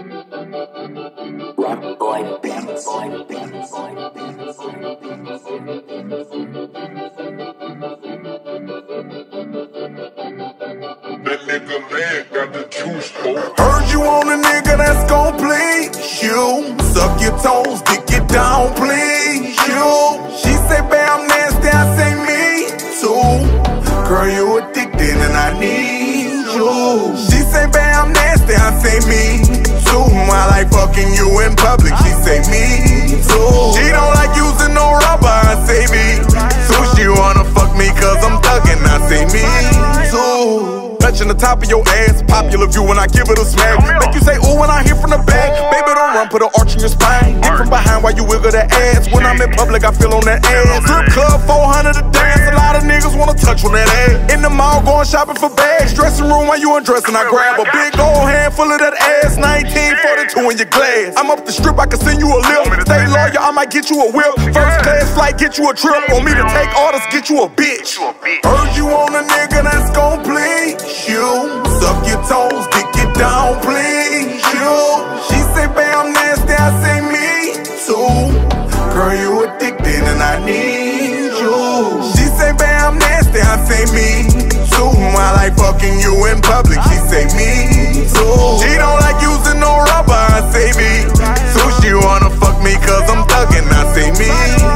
Rock Boy Beats. That nigga man got the juice, ho. Heard you on a nigga that's gon' please you. Suck your toes, dick it down, please you. She say, babe, I'm nasty, I say me too. Girl, you addicted and I need you. She say, babe, I'm nasty, I say me too. I like fucking you in public, she say me too. She don't like using no rubber, I say me too. She wanna fuck me cause I'm thuggin', I say me too. Touching the top of your ass, popular view when I give it a smack. Make you say ooh when I hit from the back. Baby, don't run, put an arch in your spine. Get from behind while you wiggle that ass. When I'm in public, I feel on that ass. Strip club, 400 a dance. A lot of niggas wanna touch on that ass. In the mall, going shopping for bags. Dressing room while you undressing, I grab a big old handful of that ass. 1942 in your glass. I'm up the strip, I can send you a lip. Stay loyal, I might get you a whip. First class flight, get you a trip. Want me to take orders, get you a bitch. Heard you on a nigga that's gon' please you. Suck your toes, dick it down, please you. She say, babe, I'm nasty, I say me too. Girl, you addicted and I need you. She say, babe, I'm nasty, I say me too. I like fucking you in public, she say me too. She don't like using no rubber, I say me too. She wanna fuck me cause I'm thuggin', I say me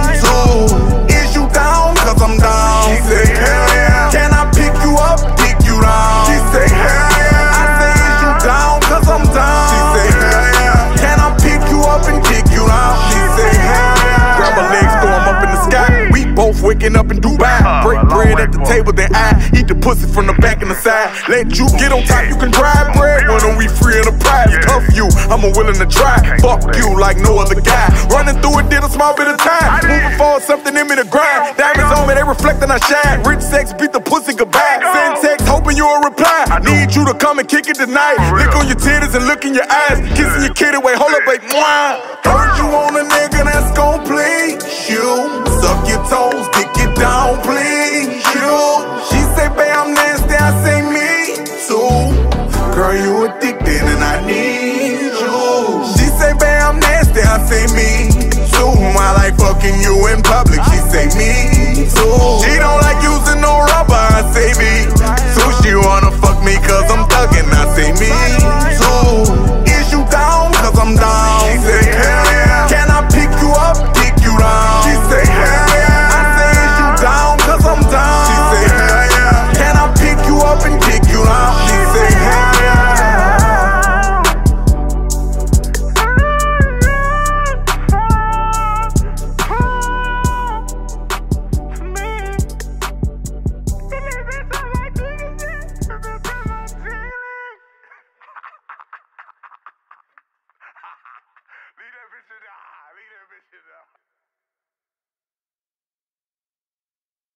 too. Is you down cause I'm down? She say, hell yeah. Can I pick you up, dick you down? She say, hell yeah. I say, is you down cause I'm down? She say, hell yeah. Can I pick you up and kick you out? She say, hell yeah. Grab her legs, throw 'em up in the sky. We both waking up in Dubai. Break bread at the table, then I eat the pussy from the back and the side. Let you get on top, you can drive bread. When are we free in the prize? Tough you, I'm willing to try. Fuck you like no other guy. Running through it, did a small bit of time. Moving forward, something in me to grind. Diamonds on me, they reflect and I shine. Rich sex, beat the pussy goodbye. Send text, hoping you'll reply. Need you to come and kick it tonight. Lick on your titties and look in your eyes. Kissing your kitty, wait, hold up, wait, mwah. Heard you on a nigga that's gon' please you. Suck your toes, dick it down, please you. She say, babe, I'm nasty, I say me too. Girl, you addicted and I need you. She say, babe, I'm nasty, I say me too. I like fucking you in public, she say me too. She don't like using no rubber, I say me too. She wanna fuck me cause I'm thuggin', I say me too. Is you down cause I'm down? She say, hell yeah. Can I pick you up, dick you down? She say, hell yeah. I say, is you down cause I'm down? She say, hell yeah. Can I pick you up and kick you out? She say, hell yeah. Leave that bitch in there. Leave that bitch in there.